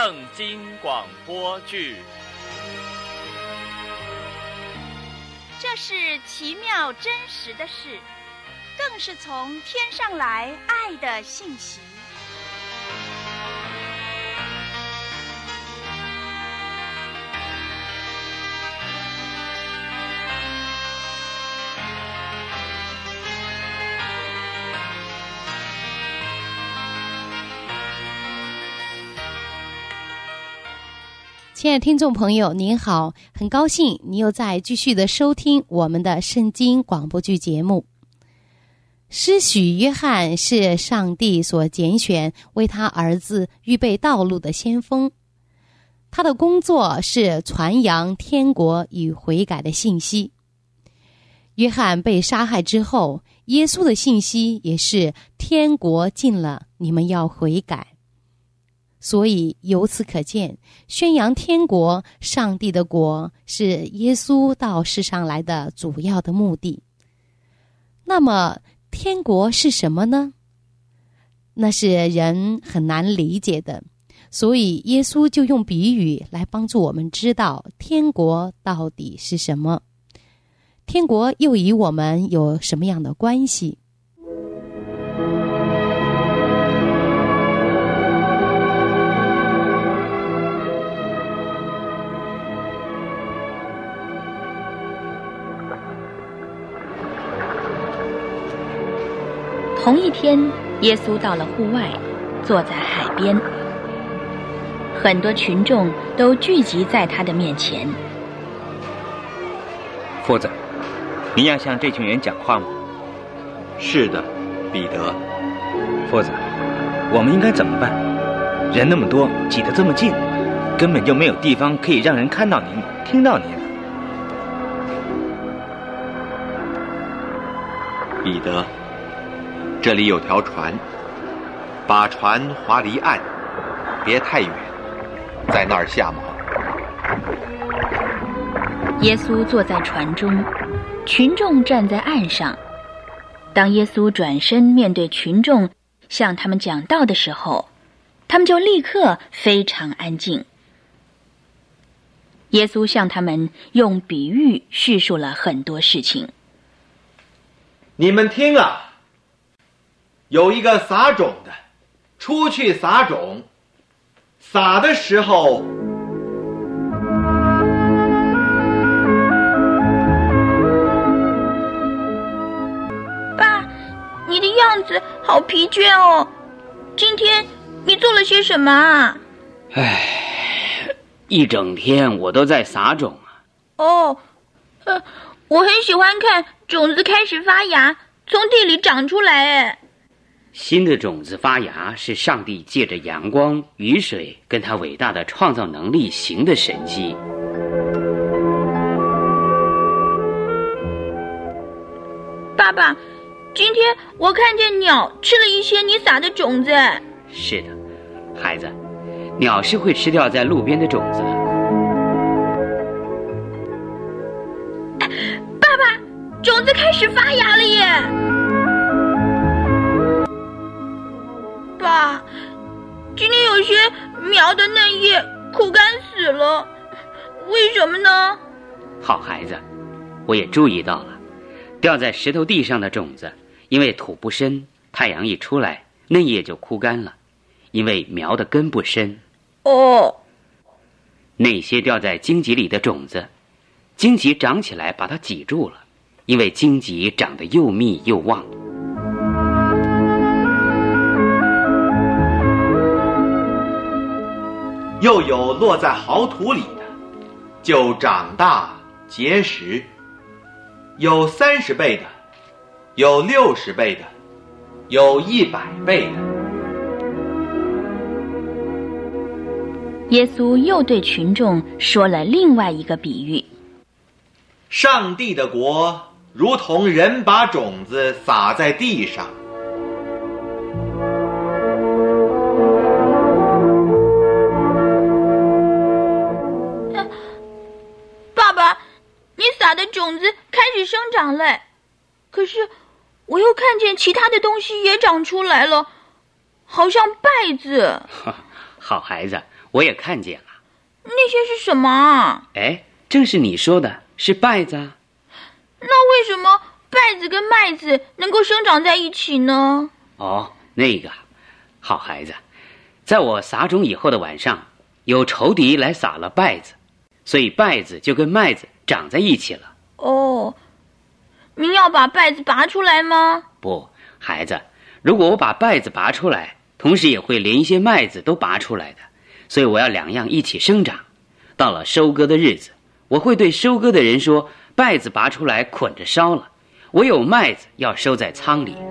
圣经广播剧。 这是奇妙真实的事，更是从天上来爱的信息。 亲爱的听众朋友您好，很高兴你又在继续的收听我们的圣经广播剧节目。施洗约翰是上帝所拣选为他儿子预备道路的先锋，他的工作是传扬天国与悔改的信息。约翰被杀害之后，耶稣的信息也是天国近了，你们要悔改。所以由此可见，宣扬天国、上帝的国是耶稣到世上来的主要的目的。那么天国是什么呢？那是人很难理解的，所以耶稣就用比喻来帮助我们知道天国到底是什么，天国又与我们有什么样的关系。 同一天，耶稣到了户外，坐在海边，很多群众都聚集在他的面前。 夫子，你要向这群人讲话吗？ 是的，彼得。 夫子，我们应该怎么办？人那么多，挤得这么近，根本就没有地方可以让人看到您、听到您。 彼得，这里有条船，把船划离岸，别太远，在那儿下锚。 耶稣坐在船中，群众站在岸上。当耶稣转身面对群众，向他们讲道的时候，他们就立刻非常安静。耶稣向他们用比喻叙述了很多事情。 你们听啊，有一个撒种的出去撒种，撒的时候， 爸，你的样子好疲倦哦，今天你做了些什么啊？ 一整天我都在撒种啊。 哦，我很喜欢看种子开始发芽，从地里长出来。哎， 新的种子发芽是上帝借着阳光、雨水跟他伟大的创造能力行的神迹。 爸爸，今天我看见鸟吃了一些你撒的种子。 是的，孩子，鸟是会吃掉在路边的种子的。 爸爸，种子开始发芽了耶！爸，今天有些苗的嫩叶枯干死了，为什么呢？ 好孩子，我也注意到了，掉在石头地上的种子，因为土不深，太阳一出来，嫩叶就枯干了，因为苗的根不深。 哦， 那些掉在荆棘里的种子，荆棘长起来把它挤住了，因为荆棘长得又密又旺。 又有落在好土里的，就长大结实，有30倍的，有60倍的，有100倍的。 耶稣又对群众说了另外一个比喻： 上帝的国如同人把种子撒在地上， 爸爸，你撒的种子开始生长了，可是我又看见其他的东西也长出来了，好像稗子。 好孩子， 我也看见了。 那些是什么啊？ 哎，正是你说的，是稗子啊。 那为什么稗子跟麦子能够生长在一起呢？ 哦，那个，好孩子，在我撒种以后的晚上，有仇敌来撒了稗子，所以稗子就跟麦子长在一起了。 哦，您要把稗子拔出来吗？ 不，孩子，如果我把稗子拔出来，同时也会连一些麦子都拔出来的，所以我要两样一起生长。到了收割的日子，我会对收割的人说，稗子拔出来捆着烧了，唯有麦子要收在仓里。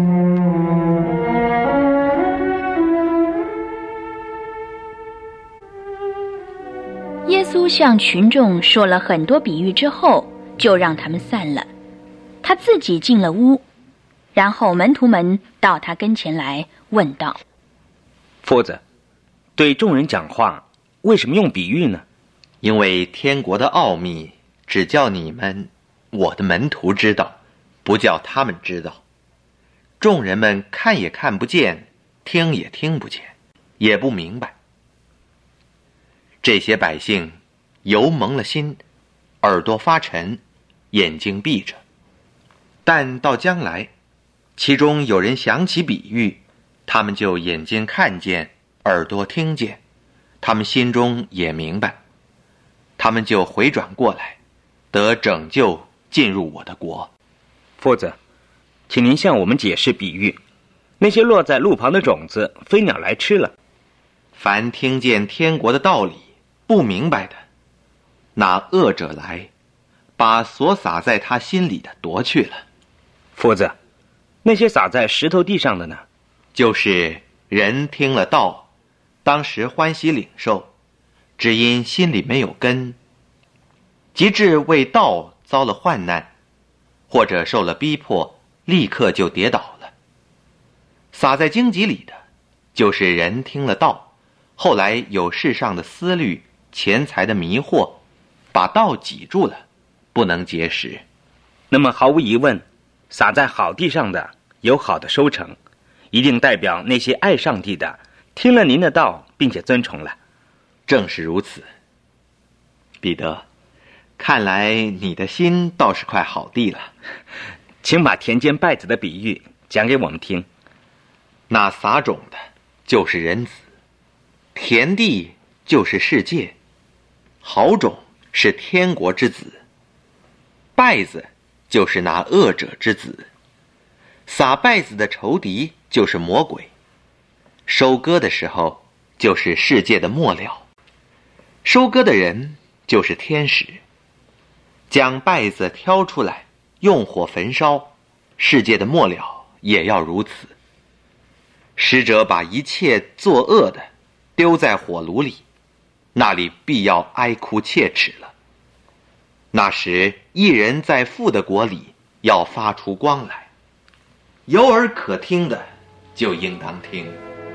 耶稣向群众说了很多比喻之后，就让他们散了。他自己进了屋，然后门徒们到他跟前来问道： 夫子，对众人讲话为什么用比喻呢？ 因为天国的奥秘只叫你们，我的门徒知道，不叫他们知道。众人们看也看不见，听也听不见，也不明白。这些百姓油蒙了心，耳朵发沉，眼睛闭着。但到将来，其中有人想起比喻，他们就眼睛看见，耳朵听见，他们心中也明白，他们就回转过来，得拯救，进入我的国。 夫子，请您向我们解释比喻，那些落在路旁的种子，飞鸟来吃了。 凡听见天国的道理不明白的，那恶者来，把所撒在他心里的夺去了。 夫子，那些撒在石头地上的呢？ 就是人听了道，当时欢喜领受，只因心里没有根，及至为道遭了患难，或者受了逼迫，立刻就跌倒了。撒在荆棘里的，就是人听了道，后来有世上的思虑、钱财的迷惑，把道挤住了，不能结实。 那么毫无疑问，撒在好地上的有好的收成，一定代表那些爱上帝的听了您的道并且遵从了。 正是如此。彼得，看来你的心倒是块好地了。 请把田间稗子的比喻讲给我们听。 那撒种的就是人子，田地就是世界，好种是天国之子，稗子就是那恶者之子，撒稗子的仇敌就是魔鬼，收割的时候就是世界的末了，收割的人就是天使，将稗子挑出来，用火焚烧，世界的末了也要如此。使者把一切作恶的丢在火炉里，那里必要哀哭切齿了。那时一人在父的国里要发出光来，有耳可听的就应当听。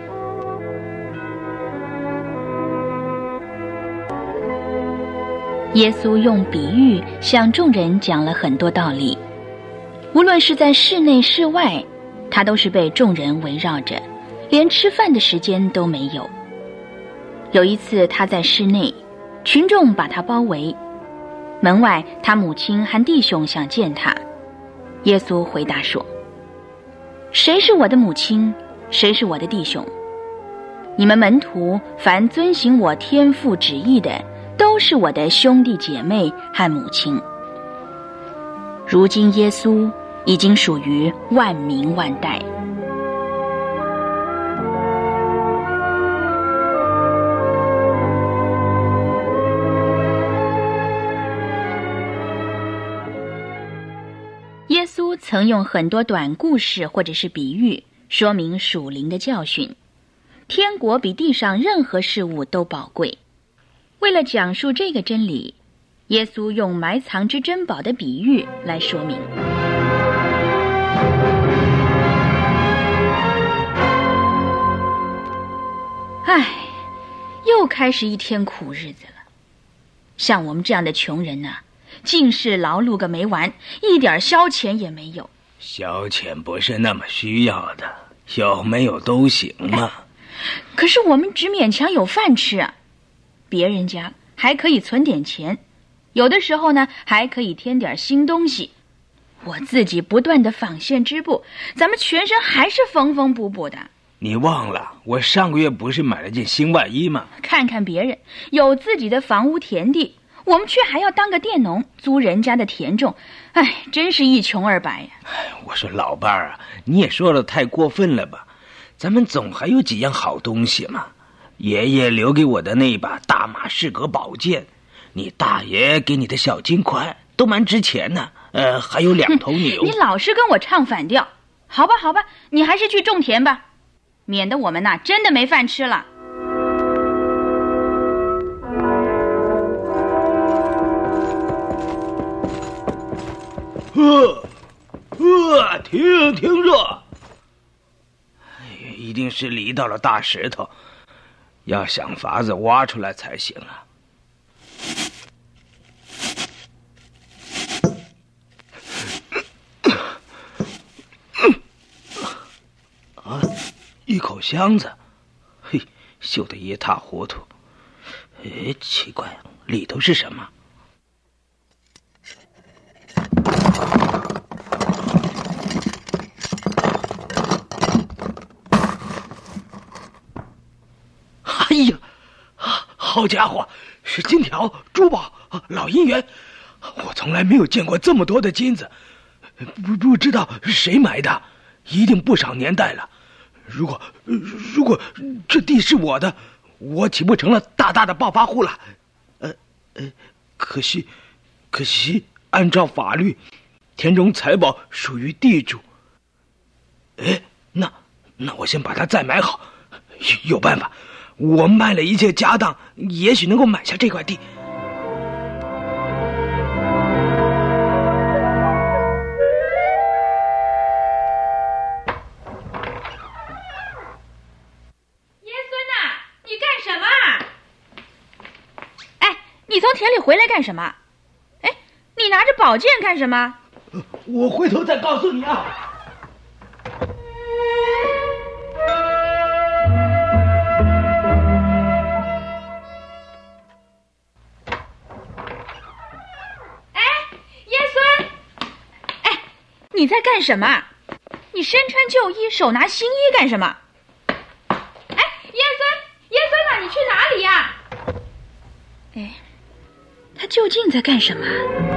耶稣用比喻向众人讲了很多道理，无论是在室内室外，他都是被众人围绕着，连吃饭的时间都没有。有一次他在室内，群众把他包围，门外他母亲和弟兄想见他。耶稣回答说：谁是我的母亲，谁是我的弟兄？你们门徒凡遵行我天父旨意的，都是我的兄弟姐妹和母亲。如今耶稣已经属于万民万代。耶稣曾用很多短故事或者是比喻说明属灵的教训。天国比地上任何事物都宝贵。为了讲述这个真理，耶稣用埋藏之珍宝的比喻来说明。唉，又开始一天苦日子了。像我们这样的穷人呢，尽是劳碌个没完，一点消遣也没有。 消遣不是那么需要的，有没有都行嘛。 可是我们只勉强有饭吃啊。 别人家还可以存点钱，有的时候呢还可以添点新东西。我自己不断的纺线织布，咱们全身还是缝缝补补的。 你忘了，我上个月不是买了件新外衣吗？ 看看别人有自己的房屋田地，我们却还要当个佃农，租人家的田种，哎，真是一穷二白呀。 我说老伴儿啊，你也说的太过分了吧？咱们总还有几样好东西嘛。爷爷留给我的那一把大马士革宝剑，你大爷给你的小金块都蛮值钱呢。还有2头牛。 你老是跟我唱反调。好吧，你还是去种田吧，免得我们真的没饭吃了。 听着，一定是犁到了大石头，要想法子挖出来才行啊。一口箱子，嘿，锈得一塌糊涂。奇怪，里头是什么？哎呀，好家伙，是金条、珠宝、老银元，我从来没有见过这么多的金子，不知道谁买的，一定不少年代了。如果这地是我的，我岂不成了大大的暴发户了？可惜，按照法律，田中财宝属于地主。那我先把它再买好，有办法，我卖了一切家当，也许能够买下这块地。 你从田里回来干什么？你拿着宝剑干什么？ 我回头再告诉你啊。 爷孙，你在干什么？你身穿旧衣，手拿新衣干什么？爷孙你去哪里呀？他究竟在干什么？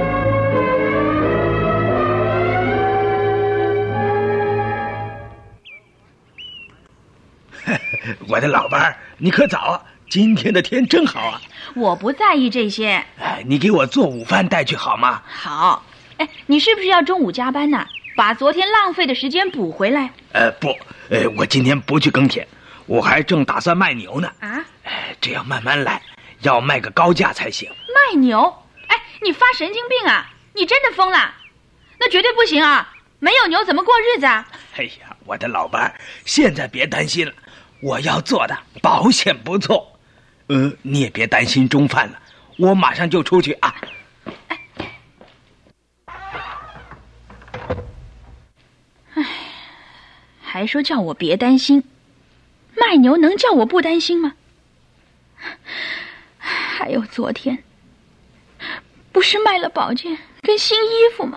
我的老伴儿，你可早啊！今天的天真好啊！ 我不在意这些。 你给我做午饭带去好吗？ 好。你是不是要中午加班呢？把昨天浪费的时间补回来？ 不，我今天不去耕田，我还正打算卖牛呢。 啊？ 这样慢慢来，要卖个高价才行。 卖牛？你发神经病啊！你真的疯了？那绝对不行啊！没有牛怎么过日子啊？ 哎呀，我的老伴儿，现在别担心了，我要做的保险不错。你也别担心中饭了，我马上就出去啊。 还说叫我别担心，卖牛能叫我不担心吗？还有昨天，不是卖了宝剑跟新衣服吗？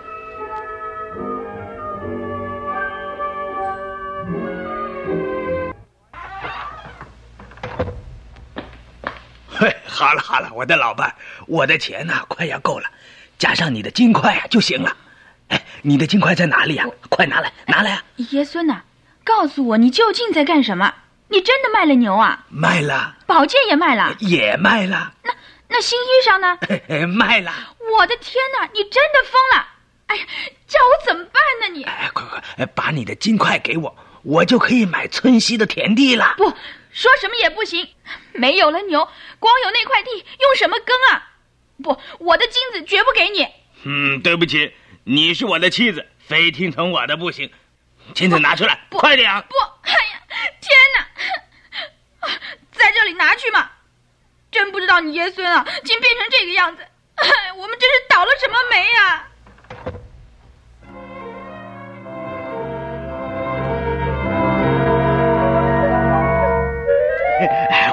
好了，我的老伴，我的钱快要够了，加上你的金块就行了。你的金块在哪里呀？快拿来啊！ 爷孙告诉我你究竟在干什么？你真的卖了牛啊？ 卖了。 宝剑也卖了？ 也卖了。 那新衣裳呢？ 卖了。 我的天哪，你真的疯了！叫我怎么办呢你？ 快，把你的金块给我，我就可以买村西的田地了。 不，说什么也不行，没有了牛，光有那块地，用什么耕啊？不，我的金子绝不给你。 对不起，你是我的妻子，非听从我的不行。金子拿出来，快点！ 不，天哪！在这里拿去嘛！真不知道你爷孙竟变成这个样子，我们真是倒了什么霉呀！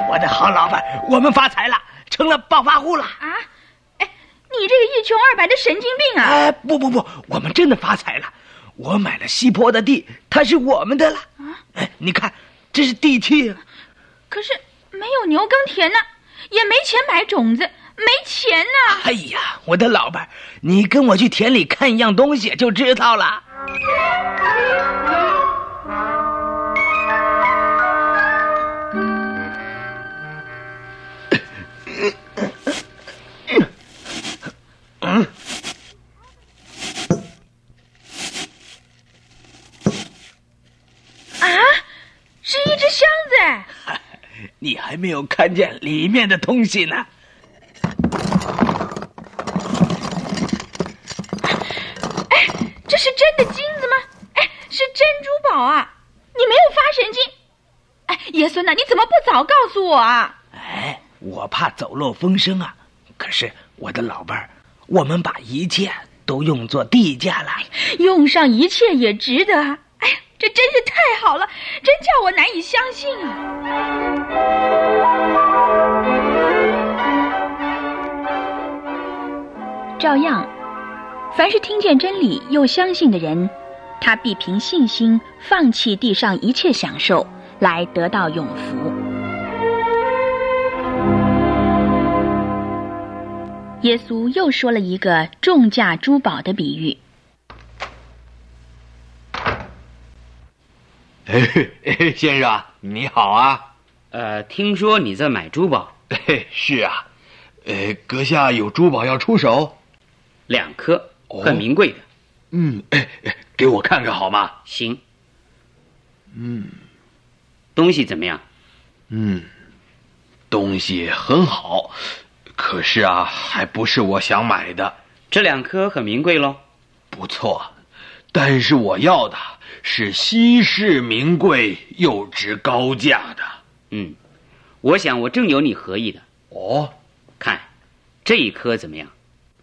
我的好老板，我们发财了，成了暴发户了啊！哎，你这个一穷二白的神经病啊！ 不，我们真的发财了。我买了西坡的地，它是我们的了。你看，这是地契。 可是没有牛耕田呢，也没钱买种子，没钱呢。 哎呀，我的老板，你跟我去田里看一样东西就知道了。 是一只箱子。 你还没有看见里面的东西呢。 哎，这是真的金子吗？哎，是珍珠宝啊！你没有发神经？哎，爷孙呐，你怎么不早告诉我啊？ 哎，我怕走漏风声啊。可是我的老伴儿，我们把一切都用作地价了。 用上一切也值得啊！哎呀，这真是太好了，真叫我难以相信啊！ 照样，凡是听见真理又相信的人，他必凭信心放弃地上一切享受，来得到永福。耶稣又说了一个重价珠宝的比喻。 先生你好啊。 听说你在买珠宝。 是啊。阁下有珠宝要出手 ？2颗，很名贵的。 给我看看好吗？ 行。东西怎么样？ 东西很好，可是啊，还不是我想买的。 这2颗很名贵咯。 不错，但是我要的是稀世名贵又值高价的。 我想我正有你合意的。 哦， 看这1颗怎么样？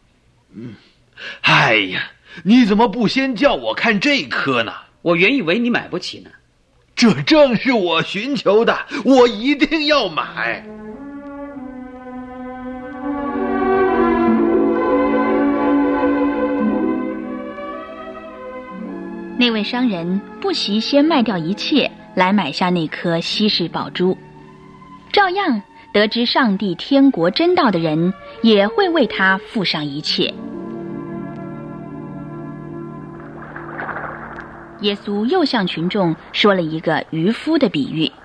哎呀，你怎么不先叫我看这颗呢？ 我原以为你买不起呢。 这正是我寻求的，我一定要买。 那位商人不惜先卖掉一切来买下那颗稀世宝珠，照样得知上帝天国真道的人也会为他付上一切。耶稣又向群众说了一个渔夫的比喻。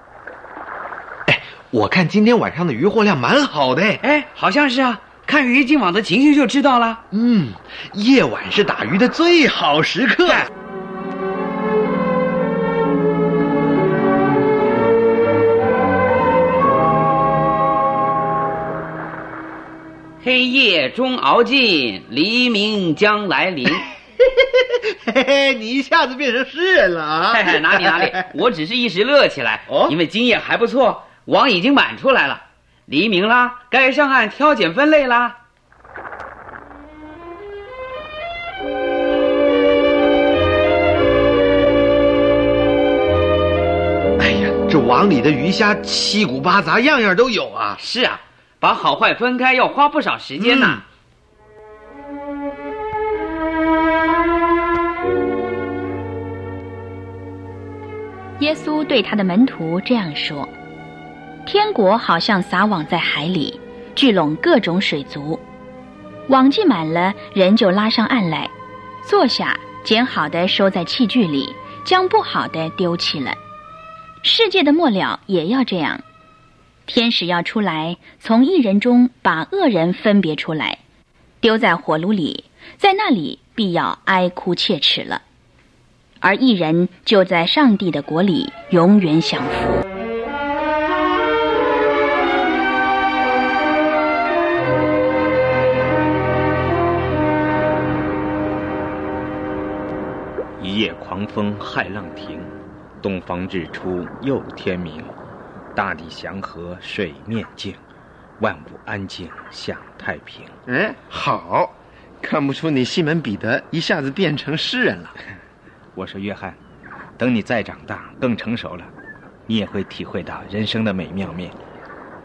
我看今天晚上的渔获量蛮好的。 好像是啊，看鱼进网的情绪就知道了。 夜晚是打鱼的最好时刻。 黑夜终熬尽，黎明将来临。 你一下子变成诗人了啊！ 哪里，我只是一时乐起来。因为今夜还不错，网已经满出来了，黎明啦，该上岸挑拣分类啦。 哎呀，这网里的鱼虾七谷八杂，样样都有啊。 是啊，把好坏分开要花不少时间呢。 耶稣对他的门徒这样说：天国好像撒网在海里，聚拢各种水族，网系满了，人就拉上岸来，坐下，捡好的收在器具里，将不好的丢弃了。世界的末了也要这样，天使要出来，从义人中把恶人分别出来，丢在火炉里，在那里必要哀哭切齿了。而义人就在上帝的国里永远享福。 一夜狂风骇浪停，东方日出又天明。大地祥和水面静，万物安静享太平。 好，看不出你西门彼得一下子变成诗人了。 我说约翰，等你再长大更成熟了，你也会体会到人生的美妙面。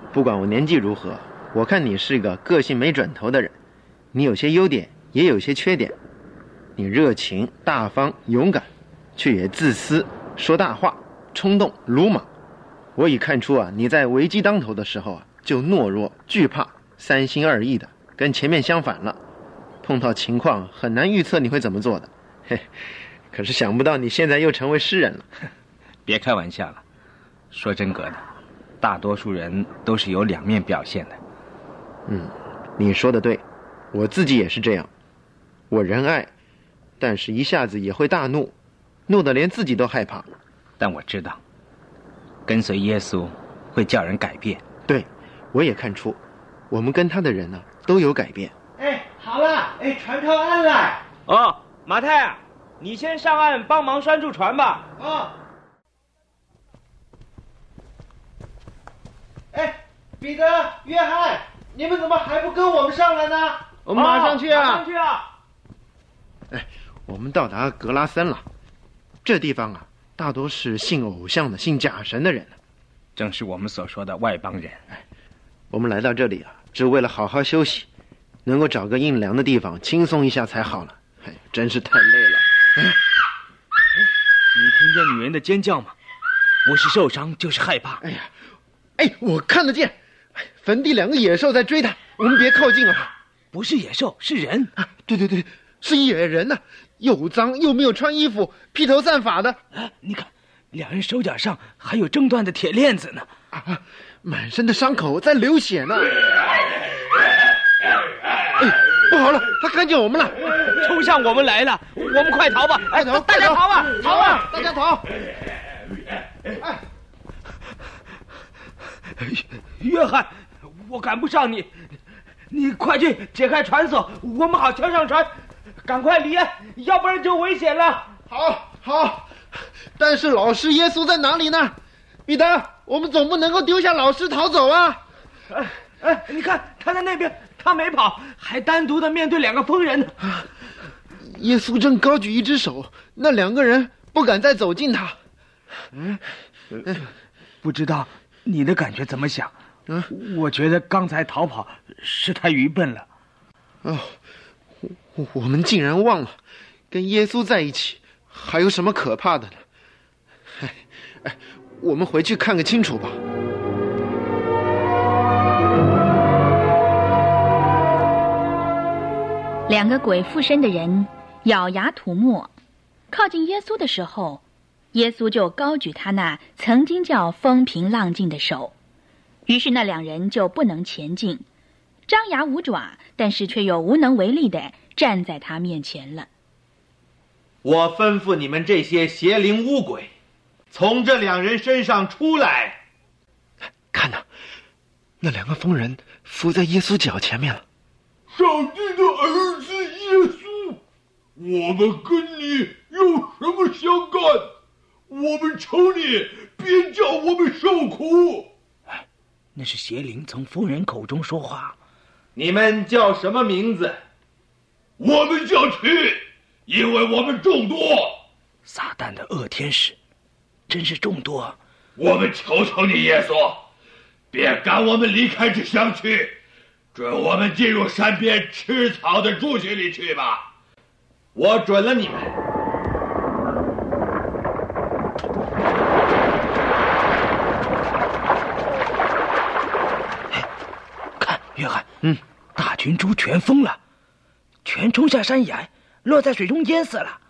不管我年纪如何，我看你是个个性没准头的人。你有些优点，也有些缺点。你热情、大方、勇敢，却也自私、说大话、冲动、鲁莽。我已看出你在危机当头的时候就懦弱、惧怕、三心二意的，跟前面相反了。碰到情况很难预测你会怎么做的。嘿，可是想不到你现在又成为诗人了。 别开玩笑了，说真格的，大多数人都是有两面表现的。 你说的对，我自己也是这样。我仁爱，但是一下子也会大怒，怒得连自己都害怕。 但我知道，跟随耶稣会叫人改变。 对，我也看出，我们跟他的人都有改变。 好了，船靠岸了。 哦，马太啊，你先上岸帮忙拴住船吧。 彼得、约翰，你们怎么还不跟我们上来呢？ 我们马上去啊！ 马上去啊！ 我们到达格拉森了。这地方大多是信偶像的、信假神的人。 正是我们所说的外邦人。 我们来到这里只为了好好休息，能够找个阴凉的地方轻松一下才好了。真是太累了。 你听见女人的尖叫吗？不是受伤就是害怕。 我看得见，坟地2个野兽在追他，我们别靠近了。 不是野兽，是人。 对，是野人又脏又没有穿衣服，披头散发的。 你看，2人手脚上还有挣断的铁链子呢。 满身的伤口在流血呢。不好了，他看见我们了， 冲向我们来了，我们快逃吧！大家逃吧，逃吧， 大家逃！ 约翰，我赶不上你，你快去解开船索，我们好跳上船，赶快离岸，要不然就危险了。 好，但是老师耶稣在哪里呢？彼得，我们总不能够丢下老师逃走啊！ 你看他在那边，他没跑，还单独的面对2个疯人呢。 耶稣正高举一只手，那2个人不敢再走近他。 不知道你的感觉怎么想？我觉得刚才逃跑是太愚笨了。 我们竟然忘了跟耶稣在一起还有什么可怕的呢？我们回去看个清楚吧。 2个鬼附身的人咬牙吐沫，靠近耶稣的时候，耶稣就高举他那曾经叫风平浪静的手，于是那2人就不能前进，张牙舞爪，但是却又无能为力地站在他面前了。 我吩咐你们这些邪灵污鬼，从这2人身上出来。 看那2个疯人伏在耶稣脚前面了。 上帝的儿子耶稣，我们跟你有什么相干？我们求你别叫我们受苦。 那是邪灵从疯人口中说话。 你们叫什么名字？ 我们叫去，因为我们众多。 撒旦的恶天使真是众多。 我们求求你耶稣，别赶我们离开这乡区，准我们进入山边吃草的猪群里去吧。 我准了你们。 看约翰，大群猪全疯了，全冲下山崖，落在水中淹死了。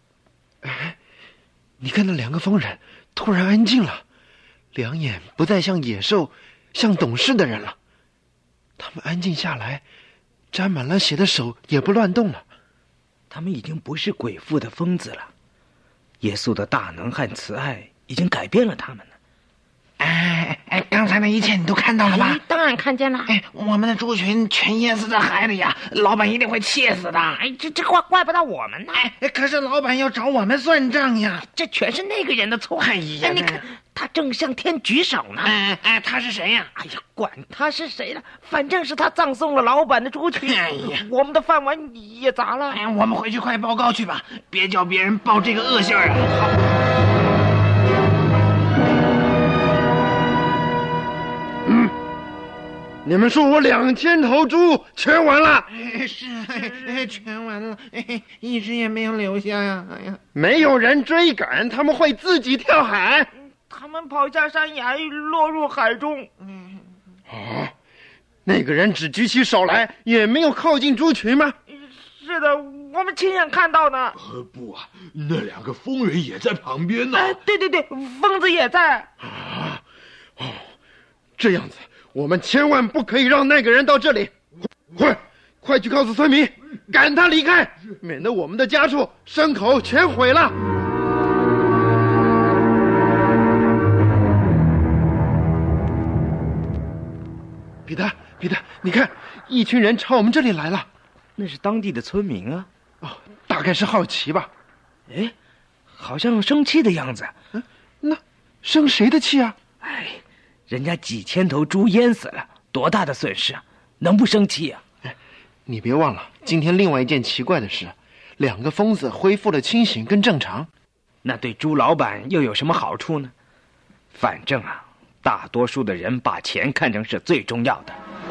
你看那2个疯人突然安静了，两眼不再像野兽，像懂事的人了。他们安静下来，沾满了血的手也不乱动了。 他们已经不是鬼附的疯子了，耶稣的大能和慈爱已经改变了他们了。 刚才那一切你都看到了吧？ 当然看见了。 我们的猪群全淹死在海里呀，老板一定会气死的。 这怪不到我们呢。 可是老板要找我们算账呀。 这全是那个人的错。你看，他正向天举手呢。 他是谁呀？ 管他是谁了，反正是他葬送了老板的猪群。我们的饭碗也砸了。 我们回去快报告去吧，别叫别人报这个恶信儿啊。 你们说我2000头猪全完了？ 是，全完了，一只也没有留下呀！哎呀， 没有人追赶，他们会自己跳海。 他们跑下山崖，落入海中。 啊，那个人只举起手来，也没有靠近猪群吗？ 是的，我们亲眼看到的。 不啊，那2个疯人也在旁边呢。 对，疯子也在。 这样子，我们千万不可以让那个人到这里。快去告诉村民，赶他离开，免得我们的家畜、牲口全毁了。彼得，你看，一群人朝我们这里来了。 那是当地的村民啊。 大概是好奇吧。 哎，好像生气的样子。 那生谁的气啊？ 人家几千头猪淹死了，多大的损失啊，能不生气啊？ 你别忘了，今天另外一件奇怪的事，2个疯子恢复了清醒跟正常。 那对猪老板又有什么好处呢？反正啊，大多数的人把钱看成是最重要的。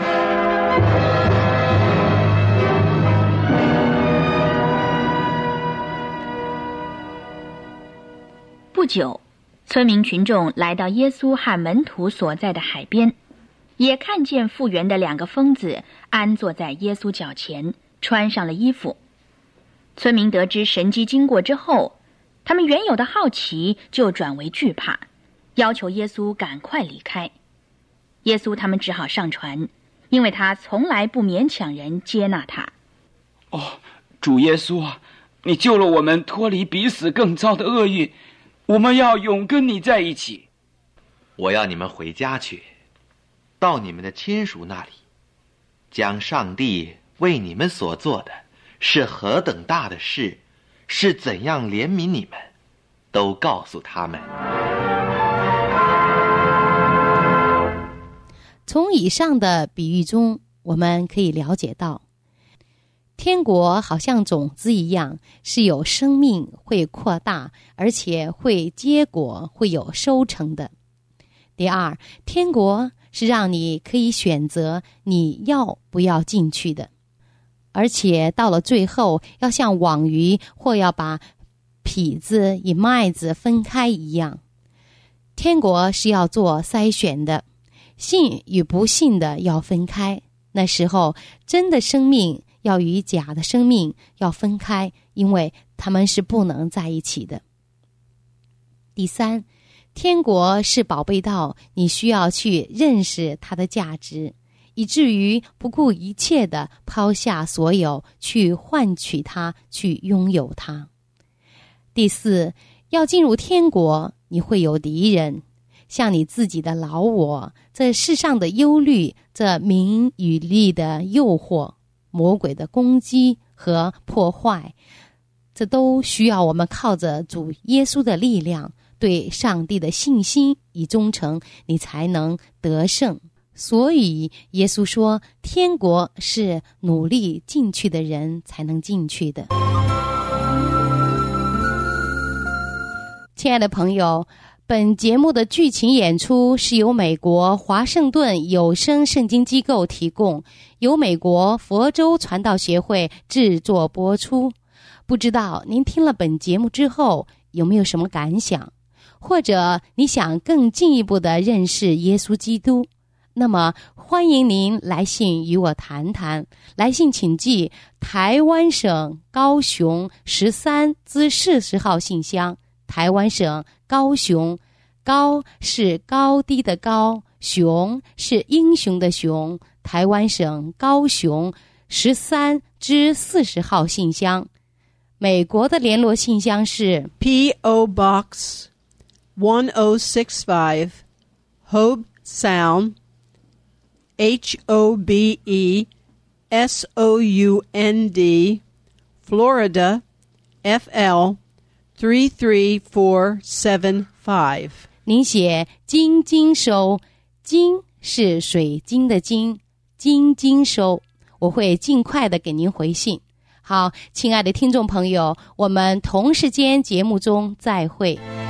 不久，村民群众来到耶稣和门徒所在的海边，也看见复原的2个疯子安坐在耶稣脚前，穿上了衣服。村民得知神迹经过之后，他们原有的好奇就转为惧怕，要求耶稣赶快离开。耶稣他们只好上船，因为他从来不勉强人接纳他。 主耶稣啊，你救了我们脱离比死更糟的厄运，我们要永跟你在一起。 我要你们回家去，到你们的亲属那里，将上帝为你们所做的是何等大的事，是怎样怜悯你们，都告诉他们。 从以上的比喻中，我们可以了解到，天国好像种子一样，是有生命，会扩大，而且会结果，会有收成的。第二，天国是让你可以选择你要不要进去的，而且到了最后，要像网鱼或要把痞子与麦子分开一样。天国是要做筛选的，信与不信的要分开。那时候，真的生命要与假的生命要分开，因为他们是不能在一起的。第三，天国是宝贝到你需要去认识它的价值，以至于不顾一切地抛下所有去换取它，去拥有它。第四，要进入天国，你会有敌人，像你自己的老我，这世上的忧虑，这名与利的诱惑，魔鬼的攻击和破坏，这都需要我们靠着主耶稣的力量，对上帝的信心与忠诚，你才能得胜。所以耶稣说，天国是努力进去的人才能进去的。亲爱的朋友，本节目的剧情演出是由美国华盛顿有声圣经机构提供，由美国佛州传道协会制作播出。不知道您听了本节目之后有没有什么感想，或者你想更进一步的认识耶稣基督，那么欢迎您来信与我谈谈。来信请寄台湾省高雄13至40号信箱，台湾省高雄，高是高低的高，雄是英雄的雄，台湾省高雄13至40号信箱。美国的联络信箱是 P.O. Box 1065 Hobe Sound HOBESOUND Florida FL 33475。 您写金金收，金是水晶的金，金金收，我会尽快的给您回信。好，亲爱的听众朋友，我们同时间节目中再会。